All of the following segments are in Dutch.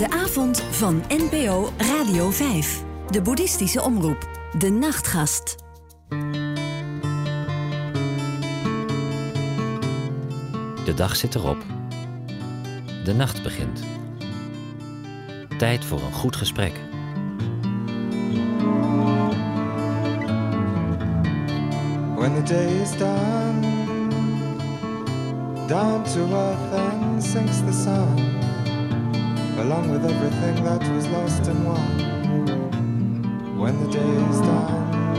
De avond van NPO Radio 5. De boeddhistische omroep. De Nachtgast. De dag zit erop. De nacht begint. Tijd voor een goed gesprek. When the day is done, down to earth and sinks the sun, along with everything that was lost and won. When the day is done.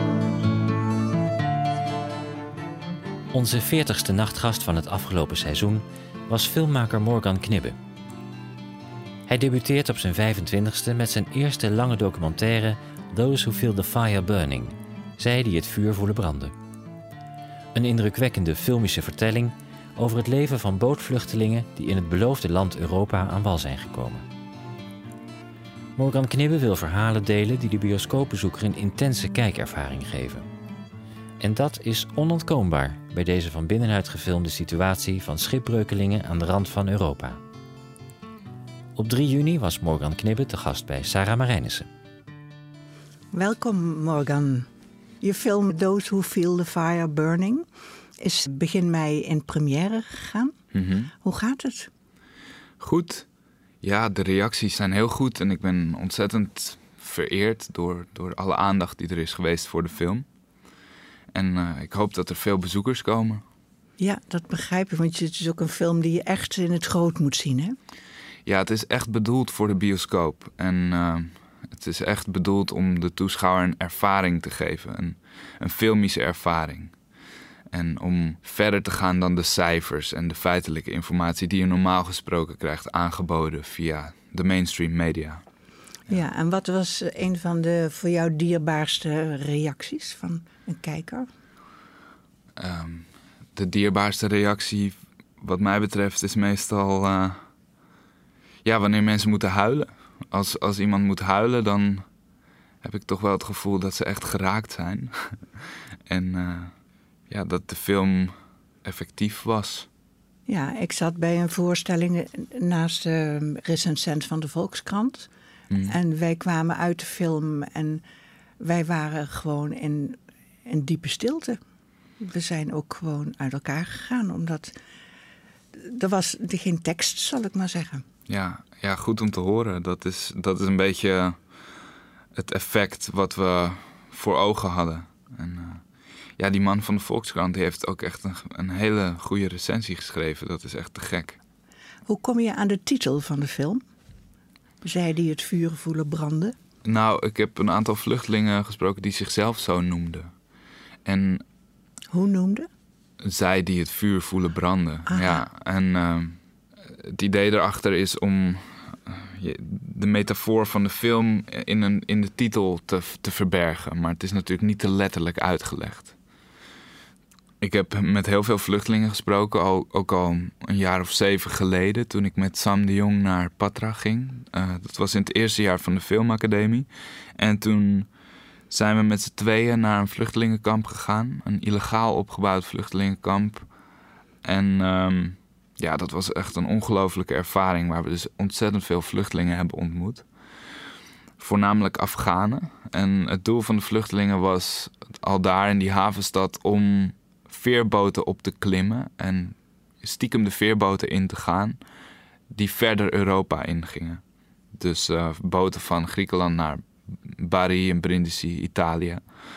Onze 40ste nachtgast van het afgelopen seizoen was filmmaker Morgan Knibbe. Hij debuteert op zijn 25ste met zijn eerste lange documentaire Those Who Feel the Fire Burning, zij die het vuur voelen branden. Een indrukwekkende filmische vertelling over het leven van bootvluchtelingen die in het beloofde land Europa aan wal zijn gekomen. Morgan Knibbe wil verhalen delen die de bioscoopbezoeker een intense kijkervaring geven. En dat is onontkoombaar bij deze van binnenuit gefilmde situatie van schipbreukelingen aan de rand van Europa. Op 3 juni was Morgan Knibbe te gast bij Sarah Marijnissen. Welkom Morgan. Je film Those Who Feel the Fire Burning is begin mei in première gegaan. Mm-hmm. Hoe gaat het? Goed. Ja, de reacties zijn heel goed en ik ben ontzettend vereerd door alle aandacht die er is geweest voor de film. En ik hoop dat er veel bezoekers komen. Ja, dat begrijp ik, want het is ook een film die je echt in het groot moet zien, hè? Ja, het is echt bedoeld voor de bioscoop. En het is echt bedoeld om de toeschouwer een ervaring te geven. Een filmische ervaring. En om verder te gaan dan de cijfers en de feitelijke informatie die je normaal gesproken krijgt aangeboden via de mainstream media. Ja, en wat was een van de voor jou dierbaarste reacties van een kijker? De dierbaarste reactie wat mij betreft is meestal wanneer mensen moeten huilen. Als iemand moet huilen, dan heb ik toch wel het gevoel dat ze echt geraakt zijn. En dat de film effectief was. Ja, ik zat bij een voorstelling naast de recensent van de Volkskrant. En wij kwamen uit de film en wij waren gewoon in diepe stilte. We zijn ook gewoon uit elkaar gegaan, omdat er was geen tekst, zal ik maar zeggen. Ja, goed om te horen. Dat is een beetje het effect wat we voor ogen hadden. En die man van de Volkskrant die heeft ook echt een hele goede recensie geschreven. Dat is echt te gek. Hoe kom je aan de titel van de film? Zij die het vuur voelen branden? Nou, ik heb een aantal vluchtelingen gesproken die zichzelf zo noemden. En hoe noemden? Zij die het vuur voelen branden. Aha. Ja, en het idee erachter is om de metafoor van de film in de titel te verbergen. Maar het is natuurlijk niet te letterlijk uitgelegd. Ik heb met heel veel vluchtelingen gesproken, ook al een jaar of 7 geleden, toen ik met Sam de Jong naar Patra ging. Dat was in het eerste jaar van de filmacademie. En toen zijn we met z'n tweeën naar een vluchtelingenkamp gegaan. Een illegaal opgebouwd vluchtelingenkamp. En dat was echt een ongelofelijke ervaring, waar we dus ontzettend veel vluchtelingen hebben ontmoet. Voornamelijk Afghanen. En het doel van de vluchtelingen was al daar in die havenstad om veerboten op te klimmen en stiekem de veerboten in te gaan die verder Europa ingingen. Dus boten van Griekenland naar Bari en Brindisi, Italië.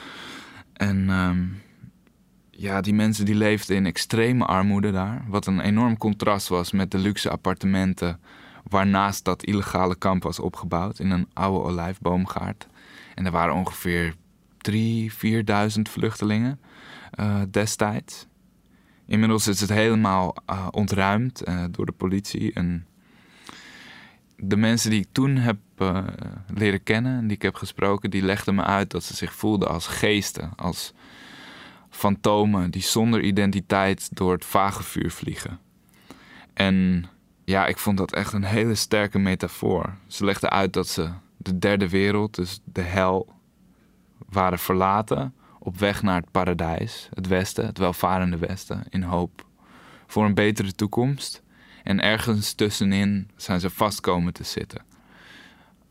En die mensen die leefden in extreme armoede daar, wat een enorm contrast was met de luxe appartementen waarnaast dat illegale kamp was opgebouwd in een oude olijfboomgaard. En er waren ongeveer 3.000-4.000 vluchtelingen destijds. Inmiddels is het helemaal ontruimd door de politie. En de mensen die ik toen heb leren kennen en die ik heb gesproken, die legden me uit dat ze zich voelden als geesten, als fantomen die zonder identiteit door het vagevuur vliegen. En ik vond dat echt een hele sterke metafoor. Ze legden uit dat ze de derde wereld, dus de hel, waren verlaten op weg naar het paradijs, het Westen, het welvarende Westen, in hoop voor een betere toekomst. En ergens tussenin zijn ze vast komen te zitten.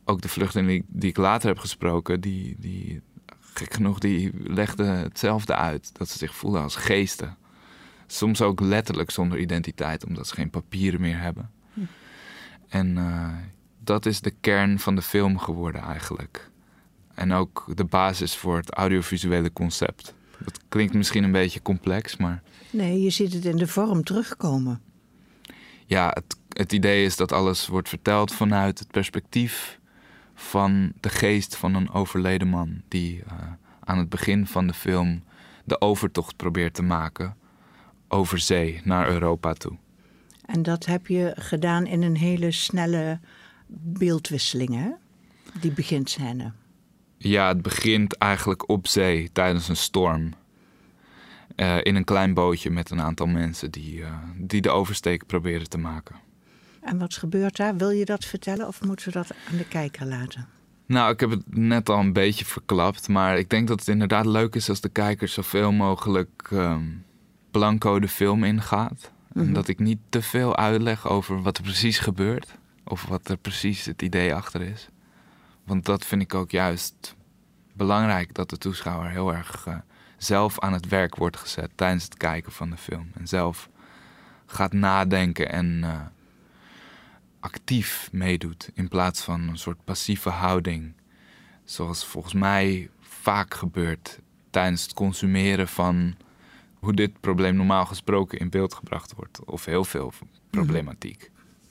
ook de vluchtelingen die ik later heb gesproken, die gek genoeg, die legden hetzelfde uit. Dat ze zich voelden als geesten. Soms ook letterlijk zonder identiteit, omdat ze geen papieren meer hebben. En dat is de kern van de film geworden eigenlijk. En ook de basis voor het audiovisuele concept. Dat klinkt misschien een beetje complex, maar... Nee, je ziet het in de vorm terugkomen. Ja, het idee is dat alles wordt verteld vanuit het perspectief van de geest van een overleden man, die aan het begin van de film de overtocht probeert te maken over zee naar Europa toe. En dat heb je gedaan in een hele snelle beeldwisseling, hè? Die beginscène. Ja, het begint eigenlijk op zee tijdens een storm. In een klein bootje met een aantal mensen die de oversteek proberen te maken. En wat gebeurt daar? Wil je dat vertellen of moeten we dat aan de kijker laten? Nou, ik heb het net al een beetje verklapt. Maar ik denk dat het inderdaad leuk is als de kijker zoveel mogelijk blanco de film ingaat. En dat ik niet te veel uitleg over wat er precies gebeurt. Of wat er precies het idee achter is. Want dat vind ik ook juist belangrijk. Dat de toeschouwer heel erg zelf aan het werk wordt gezet tijdens het kijken van de film. En zelf gaat nadenken en actief meedoet. In plaats van een soort passieve houding. Zoals volgens mij vaak gebeurt tijdens het consumeren van hoe dit probleem normaal gesproken in beeld gebracht wordt. Of heel veel problematiek.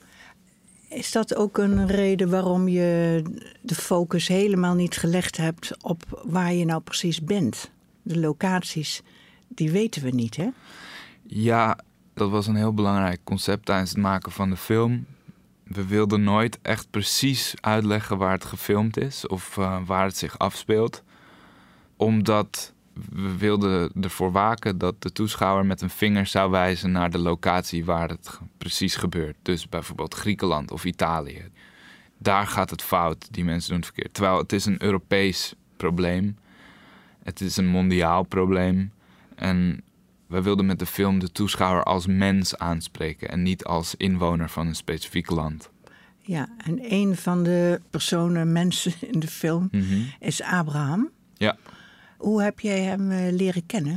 Is dat ook een reden waarom je de focus helemaal niet gelegd hebt op waar je nou precies bent? De locaties, die weten we niet, hè? Ja, dat was een heel belangrijk concept tijdens het maken van de film. We wilden nooit echt precies uitleggen waar het gefilmd is of waar het zich afspeelt. Omdat we wilden ervoor waken dat de toeschouwer met een vinger zou wijzen naar de locatie waar het precies gebeurt. Dus bijvoorbeeld Griekenland of Italië. Daar gaat het fout, die mensen doen het verkeerd. Terwijl het is een Europees probleem. Het is een mondiaal probleem. En wij wilden met de film de toeschouwer als mens aanspreken en niet als inwoner van een specifiek land. Ja, en een van de mensen in de film is Abraham. Ja. Hoe heb jij hem leren kennen?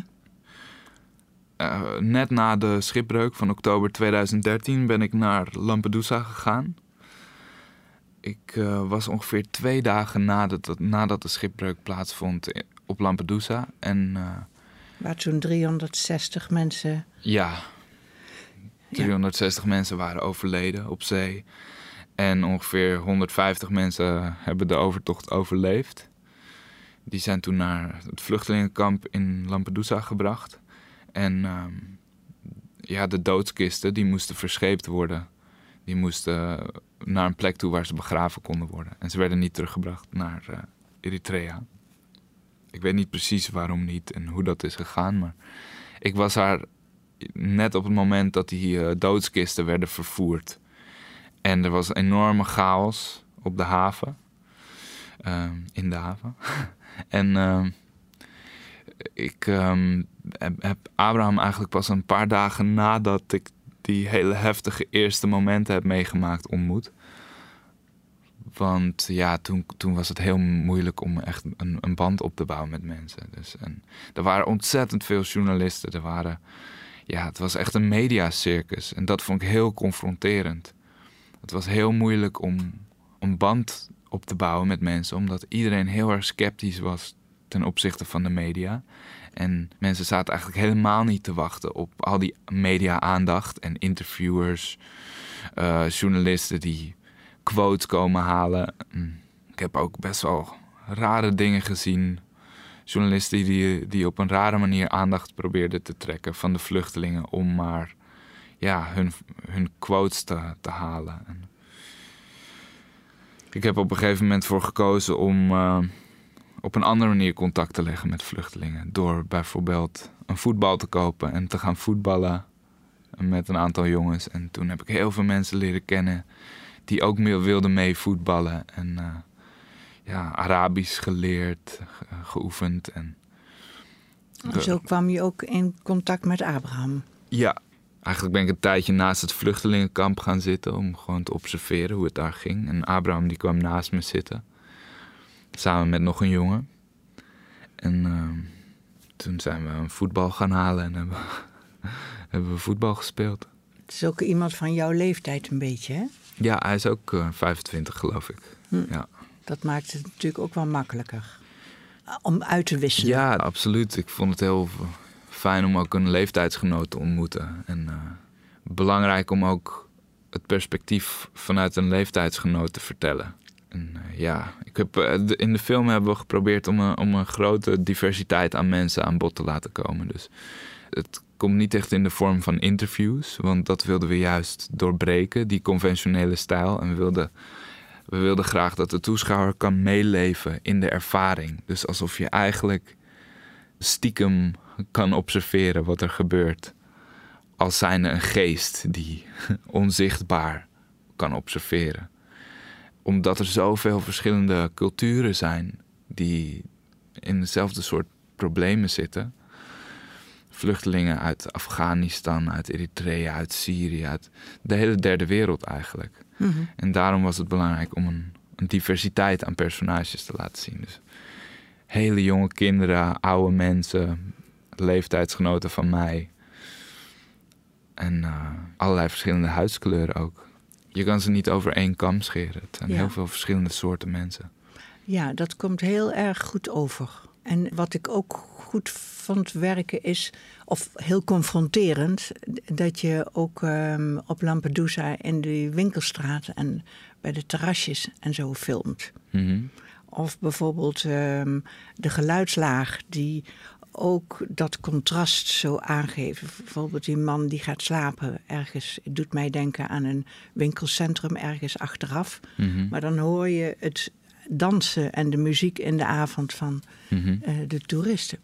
Net na de schipbreuk van oktober 2013 ben ik naar Lampedusa gegaan. Ik was ongeveer 2 dagen nadat de schipbreuk plaatsvond op Lampedusa. En waar toen 360 mensen... Ja, 360 mensen waren overleden op zee. En ongeveer 150 mensen hebben de overtocht overleefd. Die zijn toen naar het vluchtelingenkamp in Lampedusa gebracht. En de doodskisten die moesten verscheept worden. Die moesten naar een plek toe waar ze begraven konden worden. En ze werden niet teruggebracht naar Eritrea. Ik weet niet precies waarom niet en hoe dat is gegaan. Maar ik was daar net op het moment dat die doodskisten werden vervoerd. En er was een enorme chaos op de haven. In de haven. En ik heb Abraham eigenlijk pas een paar dagen nadat ik die hele heftige eerste momenten heb meegemaakt ontmoet. Want ja, toen was het heel moeilijk om echt een band op te bouwen met mensen. En er waren ontzettend veel journalisten. Het was echt een mediacircus. En dat vond ik heel confronterend. Het was heel moeilijk om een band op te bouwen met mensen, omdat iedereen heel erg sceptisch was ten opzichte van de media. En mensen zaten eigenlijk helemaal niet te wachten op al die media-aandacht en interviewers, journalisten die quotes komen halen. Ik heb ook best wel rare dingen gezien. Journalisten die op een rare manier aandacht probeerden te trekken van de vluchtelingen om maar hun quotes te halen. Ik heb op een gegeven moment voor gekozen om op een andere manier contact te leggen met vluchtelingen. Door bijvoorbeeld een voetbal te kopen en te gaan voetballen met een aantal jongens. En toen heb ik heel veel mensen leren kennen die ook wilden mee voetballen. En Arabisch geleerd, geoefend. En zo kwam je ook in contact met Abraham? Ja, Eigenlijk ben ik een tijdje naast het vluchtelingenkamp gaan zitten om gewoon te observeren hoe het daar ging. En Abraham die kwam naast me zitten, samen met nog een jongen. En toen zijn we een voetbal gaan halen en hebben we voetbal gespeeld. Het is ook iemand van jouw leeftijd een beetje, hè? Ja, hij is ook 25, geloof ik. Ja. Dat maakt het natuurlijk ook wel makkelijker om uit te wisselen. Ja, absoluut. Ik vond het heel fijn om ook een leeftijdsgenoot te ontmoeten. En belangrijk om ook het perspectief vanuit een leeftijdsgenoot te vertellen. En in de film hebben we geprobeerd om een grote diversiteit aan mensen aan bod te laten komen. Dus het komt niet echt in de vorm van interviews, want dat wilden we juist doorbreken, die conventionele stijl. En we wilden graag dat de toeschouwer kan meeleven in de ervaring. Dus alsof je eigenlijk stiekem kan observeren wat er gebeurt. Als zijnde een geest die onzichtbaar kan observeren. Omdat er zoveel verschillende culturen zijn die in dezelfde soort problemen zitten. Vluchtelingen uit Afghanistan, uit Eritrea, uit Syrië, uit de hele derde wereld eigenlijk. Mm-hmm. En daarom was het belangrijk om een diversiteit aan personages te laten zien. Dus hele jonge kinderen, oude mensen, leeftijdsgenoten van mij. En allerlei verschillende huidskleuren ook. Je kan ze niet over één kam scheren. Het zijn heel veel verschillende soorten mensen. Ja, dat komt heel erg goed over. En wat ik ook goed vond werken is, of heel confronterend, dat je ook op Lampedusa in de winkelstraten en bij de terrasjes en zo filmt. Mm-hmm. Of bijvoorbeeld de geluidslaag die ook dat contrast zo aangeven. Bijvoorbeeld die man die gaat slapen ergens. Het doet mij denken aan een winkelcentrum ergens achteraf. Mm-hmm. Maar dan hoor je het dansen en de muziek in de avond van de toeristen.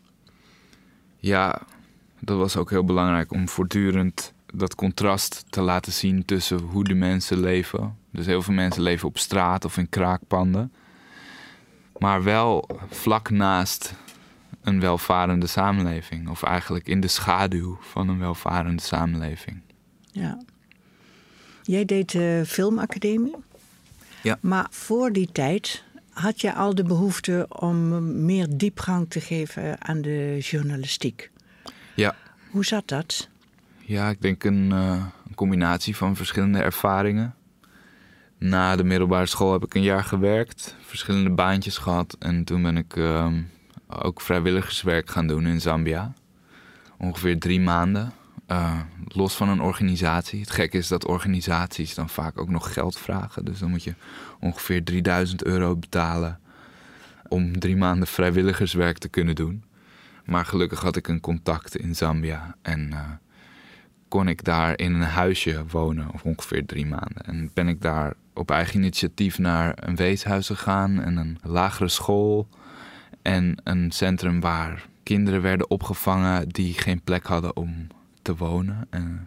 Ja, dat was ook heel belangrijk om voortdurend dat contrast te laten zien tussen hoe de mensen leven. Dus heel veel mensen leven op straat of in kraakpanden. Maar wel vlak naast een welvarende samenleving. Of eigenlijk in de schaduw van een welvarende samenleving. Ja. Jij deed de filmacademie. Ja. Maar voor die tijd had je al de behoefte om meer diepgang te geven aan de journalistiek. Ja. Hoe zat dat? Ja, ik denk een combinatie van verschillende ervaringen. Na de middelbare school heb ik een jaar gewerkt, verschillende baantjes gehad. En toen ben ik ook vrijwilligerswerk gaan doen in Zambia. Ongeveer 3 maanden. Los van een organisatie. Het gekke is dat organisaties dan vaak ook nog geld vragen. Dus dan moet je ongeveer €3000 betalen om 3 maanden vrijwilligerswerk te kunnen doen. Maar gelukkig had ik een contact in Zambia en kon ik daar in een huisje wonen, of ongeveer 3 maanden. En ben ik daar op eigen initiatief naar een weeshuis gegaan en een lagere school en een centrum waar kinderen werden opgevangen die geen plek hadden om te wonen. En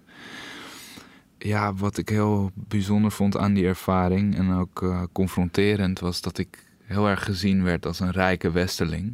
ja, wat ik heel bijzonder vond aan die ervaring en ook confronterend was dat ik heel erg gezien werd als een rijke westerling.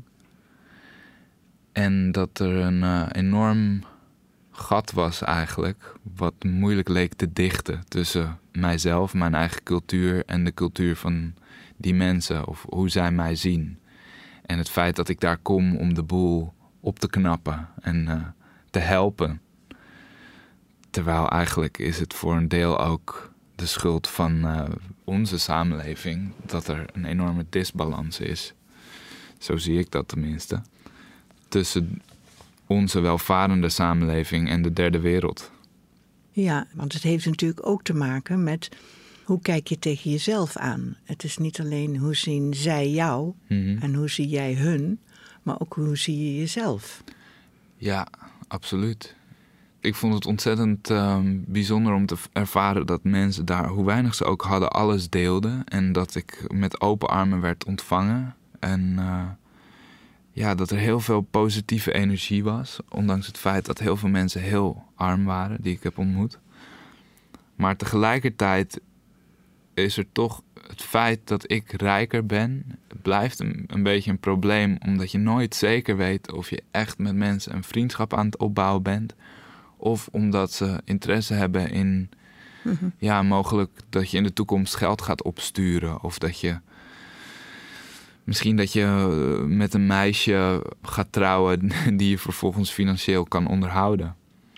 En dat er een enorm gat was eigenlijk, wat moeilijk leek te dichten tussen mijzelf, mijn eigen cultuur en de cultuur van die mensen of hoe zij mij zien. En het feit dat ik daar kom om de boel op te knappen en te helpen. Terwijl eigenlijk is het voor een deel ook de schuld van onze samenleving dat er een enorme disbalans is. Zo zie ik dat tenminste. Tussen onze welvarende samenleving en de derde wereld. Ja, want het heeft natuurlijk ook te maken met hoe kijk je tegen jezelf aan. Het is niet alleen hoe zien zij jou en hoe zie jij hun, maar ook hoe zie je jezelf. Ja, absoluut. Ik vond het ontzettend bijzonder om te ervaren dat mensen daar, hoe weinig ze ook hadden, alles deelden. En dat ik met open armen werd ontvangen. En dat er heel veel positieve energie was. Ondanks het feit dat heel veel mensen heel arm waren, die ik heb ontmoet. Maar tegelijkertijd is er toch het feit dat ik rijker ben, blijft een beetje een probleem. Omdat je nooit zeker weet of je echt met mensen een vriendschap aan het opbouwen bent. Of omdat ze interesse hebben in... mogelijk dat je in de toekomst geld gaat opsturen. Of dat je... Misschien dat je met een meisje gaat trouwen die je vervolgens financieel kan onderhouden.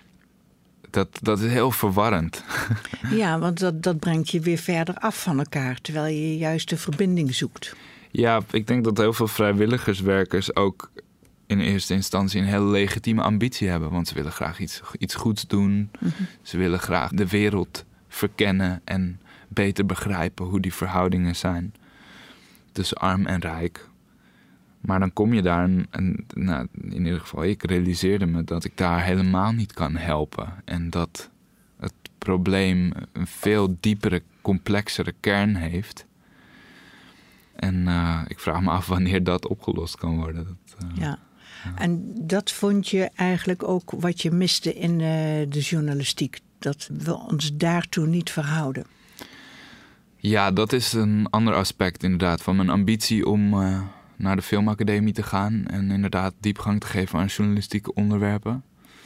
Dat is heel verwarrend. Ja, want dat brengt je weer verder af van elkaar, terwijl je juist de verbinding zoekt. Ja, ik denk dat heel veel vrijwilligerswerkers ook in eerste instantie een hele legitieme ambitie hebben. Want ze willen graag iets goeds doen. Ze willen graag de wereld verkennen en beter begrijpen hoe die verhoudingen zijn tussen arm en rijk. Maar dan kom je daar en in ieder geval, ik realiseerde me dat ik daar helemaal niet kan helpen. En dat het probleem een veel diepere, complexere kern heeft. En ik vraag me af wanneer dat opgelost kan worden. Ja, en dat vond je eigenlijk ook wat je miste in de journalistiek. Dat we ons daartoe niet verhouden. Ja, dat is een ander aspect inderdaad van mijn ambitie om naar de filmacademie te gaan. En inderdaad diepgang te geven aan journalistieke onderwerpen.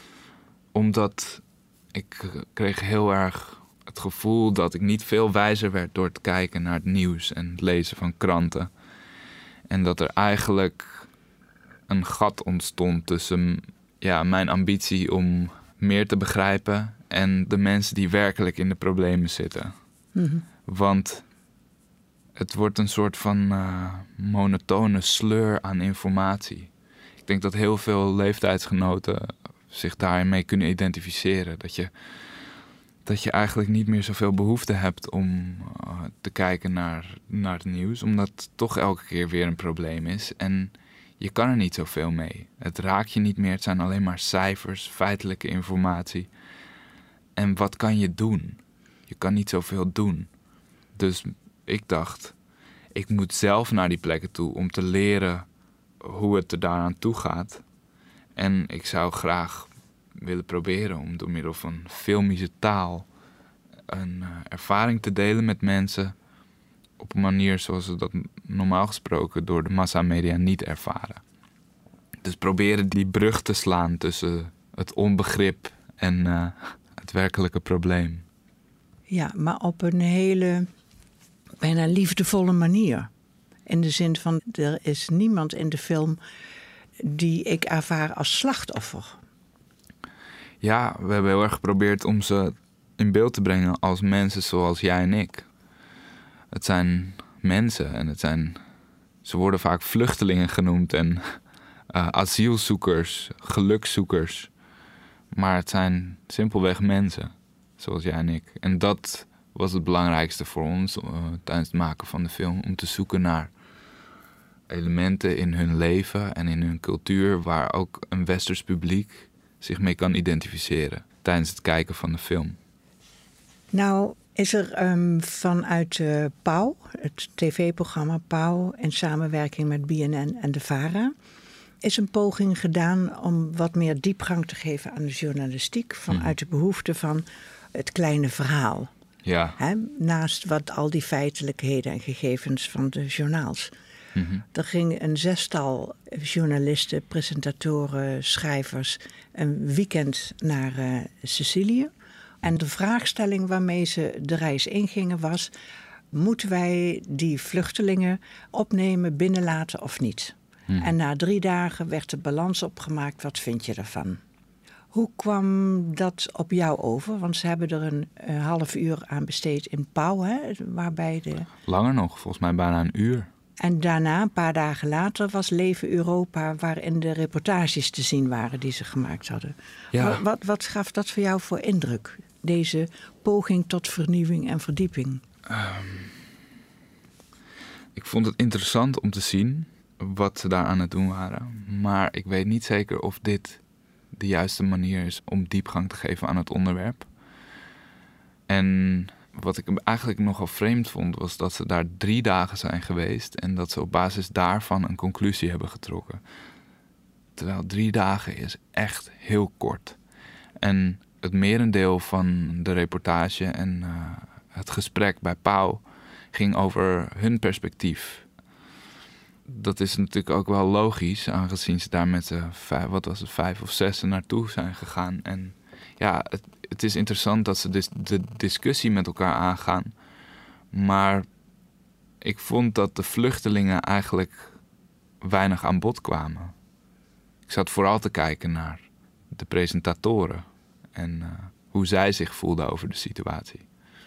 Omdat ik kreeg heel erg het gevoel dat ik niet veel wijzer werd door te kijken naar het nieuws en het lezen van kranten. En dat er eigenlijk een gat ontstond tussen mijn ambitie om meer te begrijpen en de mensen die werkelijk in de problemen zitten. Want het wordt een soort van monotone sleur aan informatie. Ik denk dat heel veel leeftijdsgenoten zich daarin mee kunnen identificeren. Dat je eigenlijk niet meer zoveel behoefte hebt om te kijken naar het nieuws. Omdat het toch elke keer weer een probleem is. En je kan er niet zoveel mee. Het raakt je niet meer. Het zijn alleen maar cijfers, feitelijke informatie. En wat kan je doen? Je kan niet zoveel doen. Dus ik dacht, ik moet zelf naar die plekken toe om te leren hoe het er daaraan toe gaat. En ik zou graag willen proberen om door middel van filmische taal een ervaring te delen met mensen op een manier zoals ze dat normaal gesproken door de massamedia niet ervaren. Dus proberen die brug te slaan tussen het onbegrip en het werkelijke probleem. Ja, maar op een hele bijna liefdevolle manier. In de zin van, er is niemand in de film die ik ervaar als slachtoffer. Ja, we hebben heel erg geprobeerd om ze in beeld te brengen als mensen zoals jij en ik. Het zijn mensen en ze worden vaak vluchtelingen genoemd en asielzoekers, gelukszoekers. Maar het zijn simpelweg mensen, zoals jij en ik. En dat was het belangrijkste voor ons tijdens het maken van de film. Om te zoeken naar elementen in hun leven en in hun cultuur waar ook een westers publiek zich mee kan identificeren tijdens het kijken van de film. Nou, is er vanuit Pauw, het tv-programma Pauw in samenwerking met BNN en de VARA, is een poging gedaan om wat meer diepgang te geven aan de journalistiek vanuit de behoefte van het kleine verhaal. Ja. Naast wat al die feitelijkheden en gegevens van de journaals. Er ging een 6-tal journalisten, presentatoren, schrijvers een weekend naar Sicilië. En de vraagstelling waarmee ze de reis ingingen was: moeten wij die vluchtelingen opnemen, binnenlaten of niet? En na 3 dagen werd de balans opgemaakt. Wat vind je ervan? Hoe kwam dat op jou over? Want ze hebben er een half uur aan besteed in Pauw, hè? Waarbij Langer nog, volgens mij bijna een uur. En daarna, een paar dagen later, was Leven Europa, waarin de reportages te zien waren die ze gemaakt hadden. Ja. Wat gaf dat voor jou voor indruk? Deze poging tot vernieuwing en verdieping? Ik vond het interessant om te zien wat ze daar aan het doen waren. Maar ik weet niet zeker of dit de juiste manier is om diepgang te geven aan het onderwerp. En wat ik eigenlijk nogal vreemd vond, was dat ze daar 3 dagen zijn geweest en dat ze op basis daarvan een conclusie hebben getrokken. Terwijl 3 dagen is echt heel kort. En het merendeel van de reportage en het gesprek bij Pauw ging over hun perspectief. Dat is natuurlijk ook wel logisch, aangezien ze daar met 5 of 6 naartoe zijn gegaan. En ja, het is interessant dat ze de discussie met elkaar aangaan. Maar ik vond dat de vluchtelingen eigenlijk weinig aan bod kwamen. Ik zat vooral te kijken naar de presentatoren en hoe zij zich voelden over de situatie.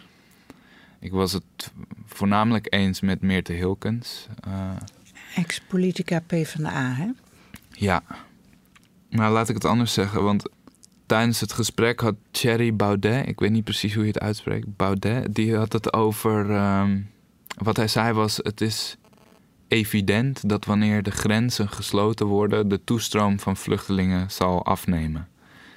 Ik was het voornamelijk eens met Meerte Hilkens. Ex-politica PvdA, hè? Ja, maar laat ik het anders zeggen, want tijdens het gesprek had Thierry Baudet, ik weet niet precies hoe je het uitspreekt, Baudet, die had het over, wat hij zei was, het is evident dat wanneer de grenzen gesloten worden, de toestroom van vluchtelingen zal afnemen.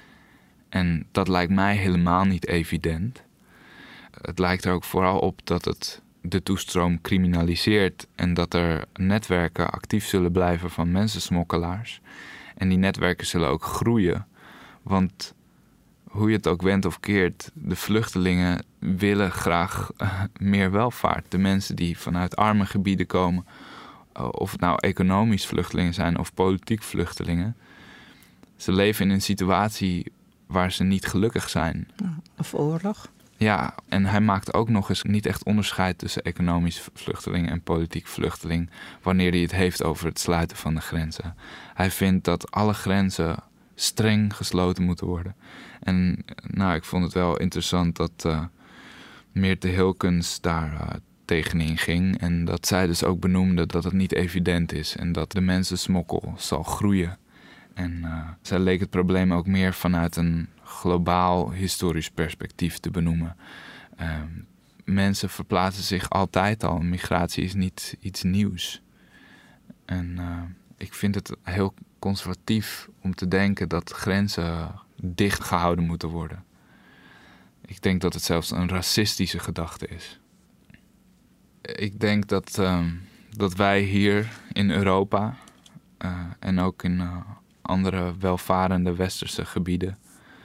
En dat lijkt mij helemaal niet evident. Het lijkt er ook vooral op dat het de toestroom criminaliseert en dat er netwerken actief zullen blijven van mensensmokkelaars. En die netwerken zullen ook groeien. Want hoe je het ook wendt of keert, de vluchtelingen willen graag meer welvaart. De mensen die vanuit arme gebieden komen, of het nou economisch vluchtelingen zijn of politiek vluchtelingen. Ze leven in een situatie waar ze niet gelukkig zijn. Of oorlog. Ja, en hij maakt ook nog eens niet echt onderscheid tussen economisch vluchteling en politiek vluchteling wanneer hij het heeft over het sluiten van de grenzen. Hij vindt dat alle grenzen streng gesloten moeten worden. En nou, ik vond het wel interessant dat Meerte Hilkens daar tegenin ging en dat zij dus ook benoemde dat het niet evident is en dat de mensensmokkel zal groeien. En zij leek het probleem ook meer vanuit een globaal historisch perspectief te benoemen. Mensen verplaatsen zich altijd al. Migratie is niet iets nieuws. En ik vind het heel conservatief om te denken dat grenzen dicht gehouden moeten worden. Ik denk dat het zelfs een racistische gedachte is. Ik denk dat wij hier in Europa en ook in andere welvarende westerse gebieden,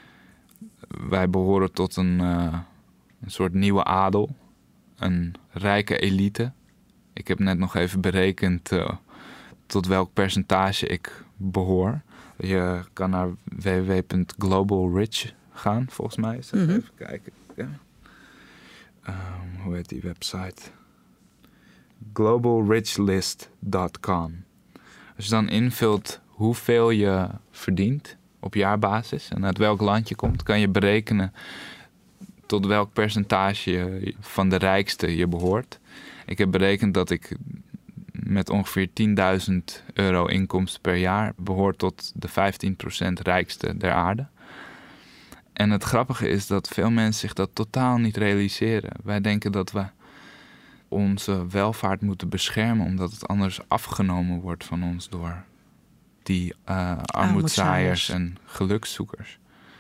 wij behoren tot een soort nieuwe adel, een rijke elite. Ik heb net nog even berekend tot welk percentage ik behoor. Je kan naar www.globalrich gaan, volgens mij. Even kijken. Ja. Hoe heet die website? globalrichlist.com. Als je dan invult hoeveel je verdient op jaarbasis en uit welk land je komt, kan je berekenen tot welk percentage van de rijkste je behoort. Ik heb berekend dat ik met ongeveer €10.000 inkomsten per jaar behoor tot de 15% rijkste der aarde. En het grappige is dat veel mensen zich dat totaal niet realiseren. Wij denken dat we onze welvaart moeten beschermen omdat het anders afgenomen wordt van ons door die armoedzaaiers en gelukszoekers.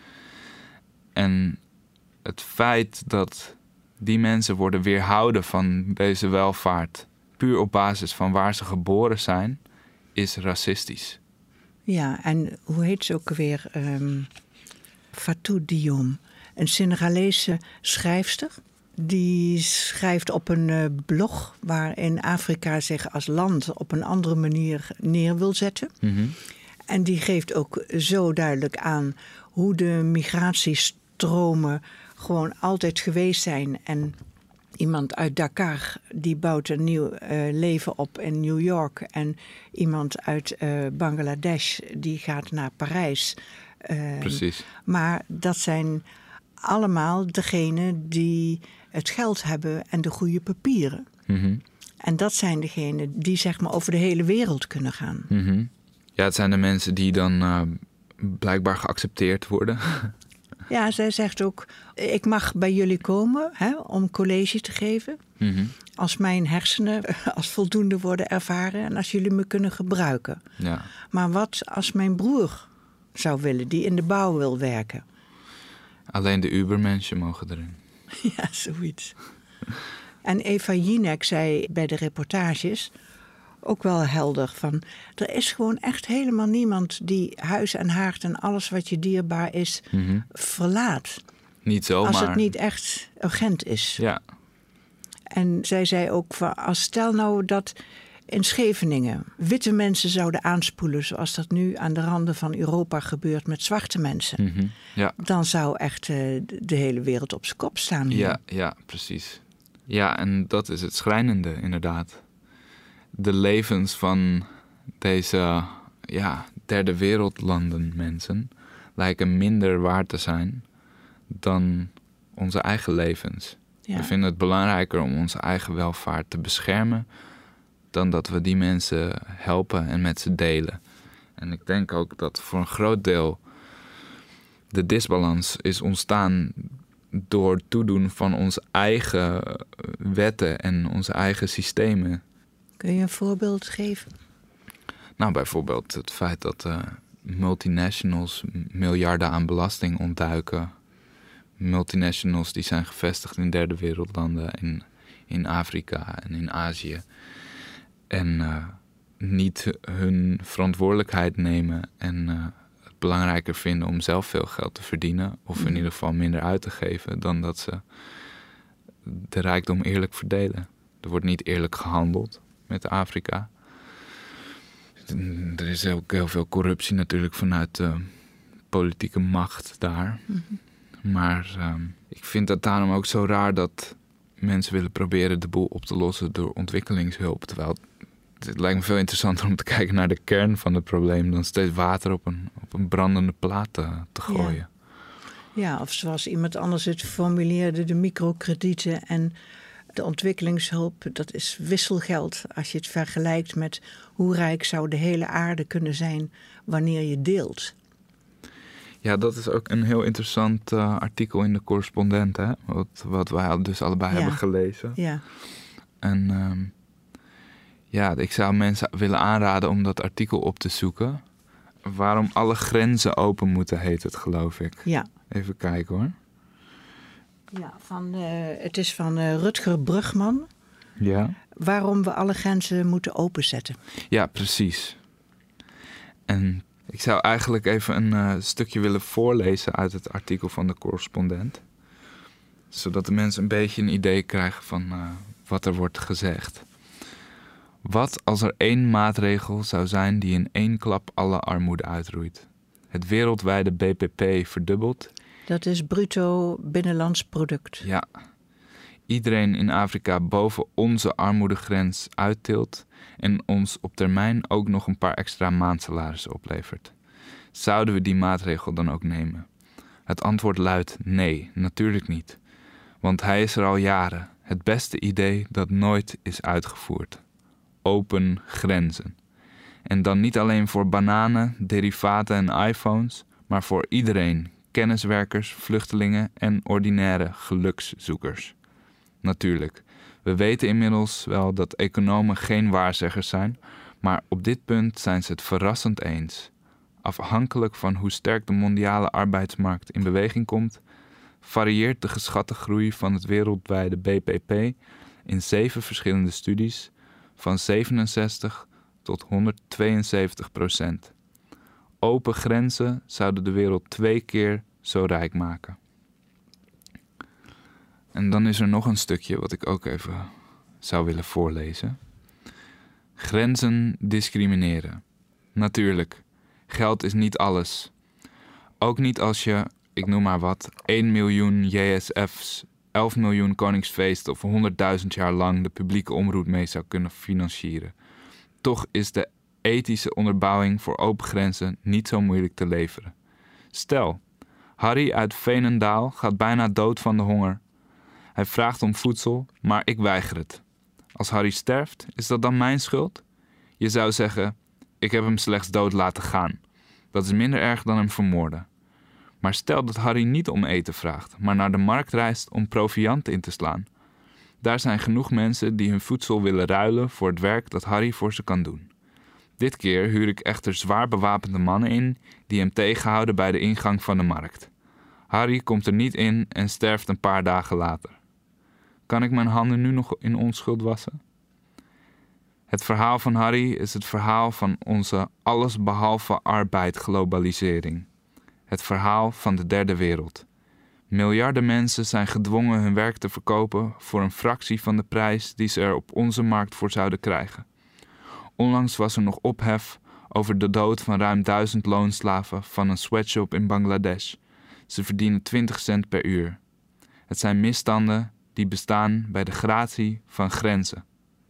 En het feit dat die mensen worden weerhouden van deze welvaart puur op basis van waar ze geboren zijn, is racistisch. Ja, en hoe heet ze ook weer? Fatou Diom, een Senegalese schrijfster. Die schrijft op een blog waarin Afrika zich als land op een andere manier neer wil zetten. Mm-hmm. En die geeft ook zo duidelijk aan hoe de migratiestromen gewoon altijd geweest zijn. En iemand uit Dakar die bouwt een nieuw leven op in New York. En iemand uit Bangladesh die gaat naar Parijs. Precies. Maar dat zijn allemaal degenen die het geld hebben en de goede papieren. Mm-hmm. En dat zijn degenen die zeg maar over de hele wereld kunnen gaan. Mm-hmm. Ja, het zijn de mensen die dan blijkbaar geaccepteerd worden. Ja, zij zegt ook, ik mag bij jullie komen om college te geven. Mm-hmm. Als mijn hersenen als voldoende worden ervaren en als jullie me kunnen gebruiken. Ja. Maar wat als mijn broer zou willen, die in de bouw wil werken? Alleen de Ubermenschen mogen erin. Ja, zoiets. En Eva Jinek zei bij de reportages ook wel helder van, er is gewoon echt helemaal niemand die huis en haard en alles wat je dierbaar is verlaat. Niet zomaar. Als het niet echt urgent is. Ja. En zij zei ook van, stel nou dat in Scheveningen witte mensen zouden aanspoelen, zoals dat nu aan de randen van Europa gebeurt met zwarte mensen. Mm-hmm. Ja. Dan zou echt de hele wereld op zijn kop staan hier. Ja, precies. Ja, en dat is het schrijnende inderdaad. De levens van deze derde wereldlanden mensen lijken minder waard te zijn dan onze eigen levens. Ja. We vinden het belangrijker om onze eigen welvaart te beschermen dan dat we die mensen helpen en met ze delen. En ik denk ook dat voor een groot deel de disbalans is ontstaan door het toedoen van onze eigen wetten en onze eigen systemen. Kun je een voorbeeld geven? Nou, bijvoorbeeld het feit dat multinationals miljarden aan belasting ontduiken. Multinationals die zijn gevestigd in derde wereldlanden, in Afrika en in Azië. En niet hun verantwoordelijkheid nemen en het belangrijker vinden om zelf veel geld te verdienen. Of in ieder geval minder uit te geven dan dat ze de rijkdom eerlijk verdelen. Er wordt niet eerlijk gehandeld met Afrika. Er is ook heel veel corruptie natuurlijk vanuit de politieke macht daar. Mm-hmm. Maar ik vind het daarom ook zo raar dat mensen willen proberen de boel op te lossen door ontwikkelingshulp. Terwijl het lijkt me veel interessanter om te kijken naar de kern van het probleem dan steeds water op een brandende plaat te gooien. Ja, of zoals iemand anders het formuleerde, de microkredieten en de ontwikkelingshulp, dat is wisselgeld als je het vergelijkt met hoe rijk zou de hele aarde kunnen zijn wanneer je deelt. Ja, dat is ook een heel interessant artikel in de Correspondent, hè? Wat wij dus allebei hebben gelezen. Ja. En ik zou mensen willen aanraden om dat artikel op te zoeken. Waarom alle grenzen open moeten, heet het, geloof ik. Ja. Even kijken hoor. Ja, het is van Rutger Brugman. Ja. Waarom we alle grenzen moeten openzetten. Ja, precies. En ik zou eigenlijk even een stukje willen voorlezen uit het artikel van de Correspondent. Zodat de mensen een beetje een idee krijgen van wat er wordt gezegd. Wat als er 1 maatregel zou zijn die in 1 klap alle armoede uitroeit? Het wereldwijde BBP verdubbelt. Dat is bruto binnenlands product. Ja. Iedereen in Afrika boven onze armoedegrens uittilt en ons op termijn ook nog een paar extra maandsalarissen oplevert. Zouden we die maatregel dan ook nemen? Het antwoord luidt nee, natuurlijk niet. Want hij is er al jaren. Het beste idee dat nooit is uitgevoerd. Open grenzen. En dan niet alleen voor bananen, derivaten en iPhones, maar voor iedereen. Kenniswerkers, vluchtelingen en ordinaire gelukszoekers. Natuurlijk, we weten inmiddels wel dat economen geen waarzeggers zijn, maar op dit punt zijn ze het verrassend eens. Afhankelijk van hoe sterk de mondiale arbeidsmarkt in beweging komt, varieert de geschatte groei van het wereldwijde BBP in 7 verschillende studies van 67 tot 172%. Open grenzen zouden de wereld 2 keer zo rijk maken. En dan is er nog een stukje wat ik ook even zou willen voorlezen. Grenzen discrimineren. Natuurlijk, geld is niet alles. Ook niet als je, ik noem maar wat, 1 miljoen JSF's, 11 miljoen Koningsfeesten of 100.000 jaar lang de publieke omroep mee zou kunnen financieren. Toch is de ethische onderbouwing voor open grenzen niet zo moeilijk te leveren. Stel, Harry uit Veenendaal gaat bijna dood van de honger. Hij vraagt om voedsel, maar ik weiger het. Als Harry sterft, is dat dan mijn schuld? Je zou zeggen, ik heb hem slechts dood laten gaan. Dat is minder erg dan hem vermoorden. Maar stel dat Harry niet om eten vraagt, maar naar de markt reist om proviant in te slaan. Daar zijn genoeg mensen die hun voedsel willen ruilen voor het werk dat Harry voor ze kan doen. Dit keer huur ik echter zwaar bewapende mannen in die hem tegenhouden bij de ingang van de markt. Harry komt er niet in en sterft een paar dagen later. Kan ik mijn handen nu nog in onschuld wassen? Het verhaal van Harry is het verhaal van onze allesbehalve arbeid-globalisering. Het verhaal van de derde wereld. Miljarden mensen zijn gedwongen hun werk te verkopen voor een fractie van de prijs die ze er op onze markt voor zouden krijgen. Onlangs was er nog ophef over de dood van ruim 1000 loonslaven van een sweatshop in Bangladesh. Ze verdienen 20 cent per uur. Het zijn misstanden die bestaan bij de gratie van grenzen.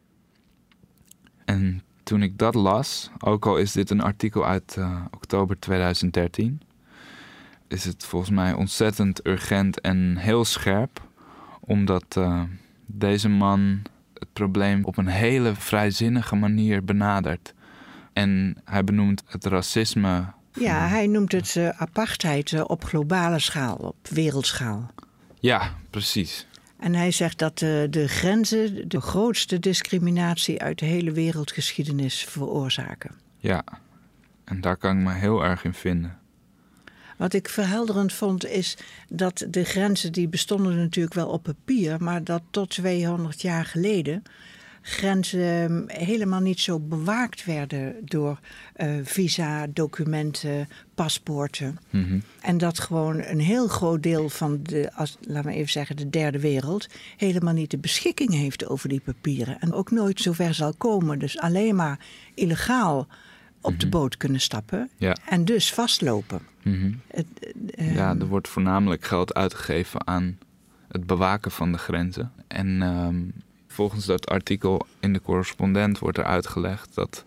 En toen ik dat las, ook al is dit een artikel uit oktober 2013... is het volgens mij ontzettend urgent en heel scherp, omdat deze man het probleem op een hele vrijzinnige manier benadert. En hij benoemt het racisme. Ja, hij noemt het apartheid op globale schaal, op wereldschaal. Ja, precies. En hij zegt dat de grenzen de grootste discriminatie uit de hele wereldgeschiedenis veroorzaken. Ja, en daar kan ik me heel erg in vinden. Wat ik verhelderend vond is dat de grenzen die bestonden natuurlijk wel op papier, maar dat tot 200 jaar geleden grenzen helemaal niet zo bewaakt werden door visa, documenten, paspoorten. Mm-hmm. En dat gewoon een heel groot deel van laten we even zeggen, de derde wereld helemaal niet de beschikking heeft over die papieren. En ook nooit zover zal komen. Dus alleen maar illegaal op de boot kunnen stappen en dus vastlopen. Mm-hmm. Ja, er wordt voornamelijk geld uitgegeven aan het bewaken van de grenzen. En volgens dat artikel in de Correspondent wordt er uitgelegd dat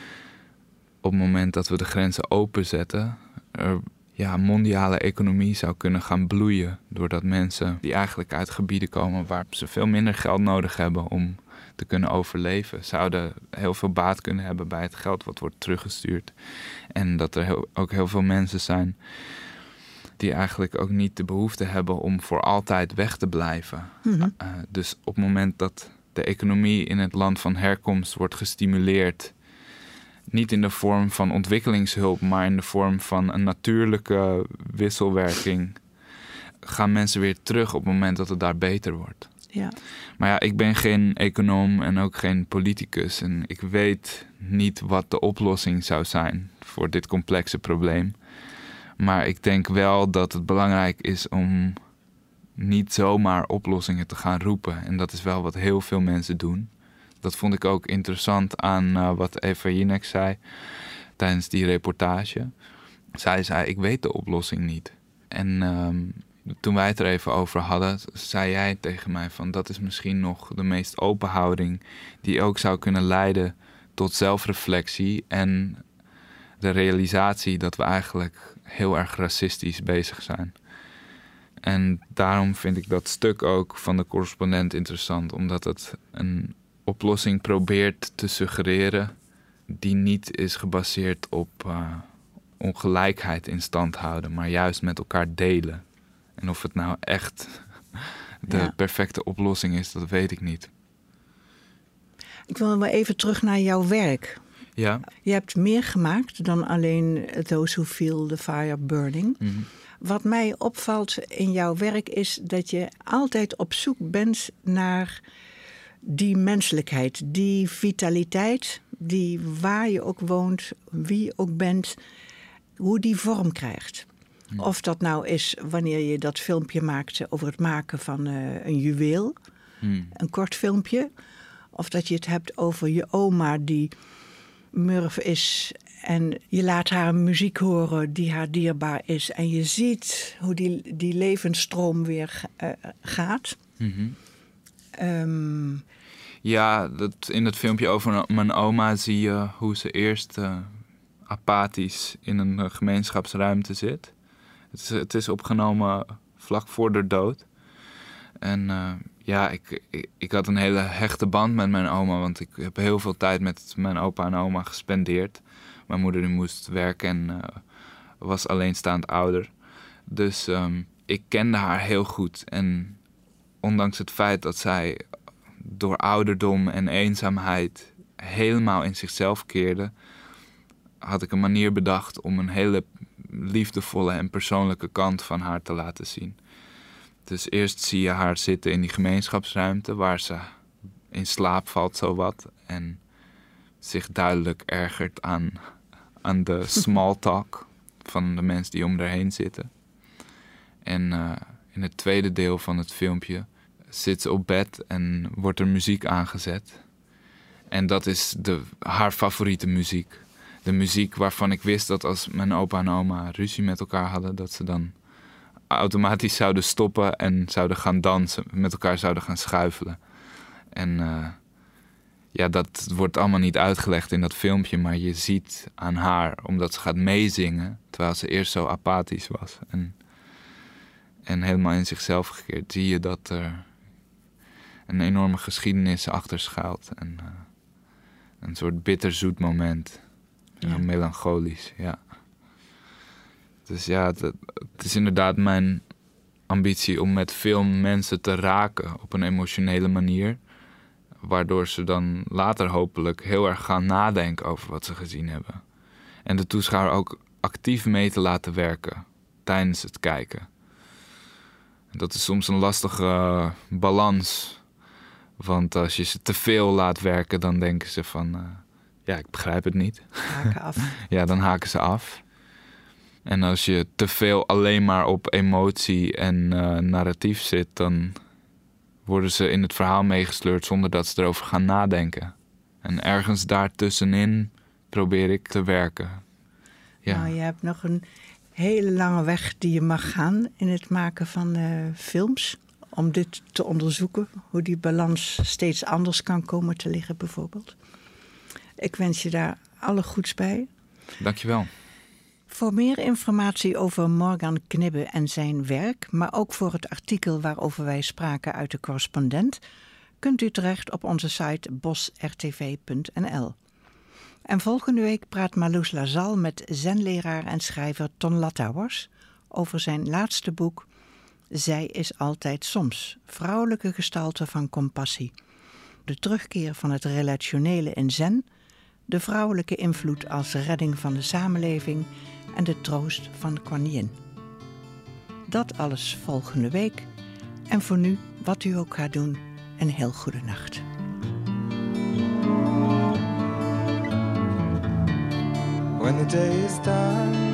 op het moment dat we de grenzen openzetten, er mondiale economie zou kunnen gaan bloeien. Doordat mensen die eigenlijk uit gebieden komen waar ze veel minder geld nodig hebben om te kunnen overleven, zouden heel veel baat kunnen hebben bij het geld wat wordt teruggestuurd. En dat er ook heel veel mensen zijn die eigenlijk ook niet de behoefte hebben om voor altijd weg te blijven. Mm-hmm. Dus op het moment dat de economie in het land van herkomst wordt gestimuleerd, niet in de vorm van ontwikkelingshulp, maar in de vorm van een natuurlijke wisselwerking, gaan mensen weer terug op het moment dat het daar beter wordt. Ja. Maar ja, ik ben geen econoom en ook geen politicus. En ik weet niet wat de oplossing zou zijn voor dit complexe probleem. Maar ik denk wel dat het belangrijk is om niet zomaar oplossingen te gaan roepen. En dat is wel wat heel veel mensen doen. Dat vond ik ook interessant aan wat Eva Jinek zei tijdens die reportage. Zij zei, ik weet de oplossing niet. En toen wij het er even over hadden, zei jij tegen mij van dat is misschien nog de meest open houding die ook zou kunnen leiden tot zelfreflectie en de realisatie dat we eigenlijk heel erg racistisch bezig zijn. En daarom vind ik dat stuk ook van de Correspondent interessant, omdat het een oplossing probeert te suggereren die niet is gebaseerd op ongelijkheid in stand houden, maar juist met elkaar delen. En of het nou echt de perfecte oplossing is, dat weet ik niet. Ik wil maar even terug naar jouw werk. Ja. Je hebt meer gemaakt dan alleen Those Who Feel the Fire Burning. Mm-hmm. Wat mij opvalt in jouw werk is dat je altijd op zoek bent naar die menselijkheid, die vitaliteit, die waar je ook woont, wie je ook bent, hoe die vorm krijgt. Of dat nou is wanneer je dat filmpje maakte over het maken van een juweel, een kort filmpje. Of dat je het hebt over je oma die murf is en je laat haar muziek horen die haar dierbaar is. En je ziet hoe die levensstroom weer gaat. Mm-hmm. Ja, in het filmpje over mijn oma zie je hoe ze eerst apathisch in een gemeenschapsruimte zit. Het is opgenomen vlak voor de dood. En ik had een hele hechte band met mijn oma, want ik heb heel veel tijd met mijn opa en oma gespendeerd. Mijn moeder die moest werken en was alleenstaand ouder. Dus ik kende haar heel goed. En ondanks het feit dat zij door ouderdom en eenzaamheid helemaal in zichzelf keerde, had ik een manier bedacht om een hele liefdevolle en persoonlijke kant van haar te laten zien. Dus eerst zie je haar zitten in die gemeenschapsruimte waar ze in slaap valt zowat en zich duidelijk ergert aan de small talk van de mensen die om haar heen zitten. En in het tweede deel van het filmpje zit ze op bed en wordt er muziek aangezet. En dat is haar favoriete muziek. De muziek waarvan ik wist dat als mijn opa en oma ruzie met elkaar hadden, dat ze dan automatisch zouden stoppen en zouden gaan dansen, met elkaar zouden gaan schuifelen. En dat wordt allemaal niet uitgelegd in dat filmpje, maar je ziet aan haar, omdat ze gaat meezingen, terwijl ze eerst zo apathisch was en helemaal in zichzelf gekeerd, zie je dat er een enorme geschiedenis achter schuilt. En een soort bitterzoet moment. Ja. Melancholisch, ja. Dus ja, het is inderdaad mijn ambitie om met film mensen te raken op een emotionele manier. Waardoor ze dan later hopelijk heel erg gaan nadenken over wat ze gezien hebben. En de toeschouwer ook actief mee te laten werken tijdens het kijken. Dat is soms een lastige balans. Want als je ze te veel laat werken, dan denken ze van ik begrijp het niet. Haken af. Ja, dan haken ze af. En als je te veel alleen maar op emotie en narratief zit, dan worden ze in het verhaal meegesleurd zonder dat ze erover gaan nadenken. En ergens daartussenin probeer ik te werken. Ja. Nou, je hebt nog een hele lange weg die je mag gaan in het maken van films. Om dit te onderzoeken, hoe die balans steeds anders kan komen te liggen bijvoorbeeld. Ik wens je daar alle goeds bij. Dankjewel. Voor meer informatie over Morgan Knibbe en zijn werk, maar ook voor het artikel waarover wij spraken uit de Correspondent, kunt u terecht op onze site bosrtv.nl. En volgende week praat Marloes Lazal met zenleraar en schrijver Ton Lattauers over zijn laatste boek Zij is altijd soms, vrouwelijke gestalte van compassie. De terugkeer van het relationele in zen, de vrouwelijke invloed als redding van de samenleving en de troost van Kuan Yin. Dat alles volgende week. En voor nu, wat u ook gaat doen, een heel goede nacht. When the day is done,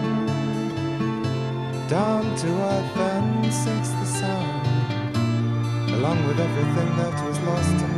down to earth and sinks the sun, along with everything that was lost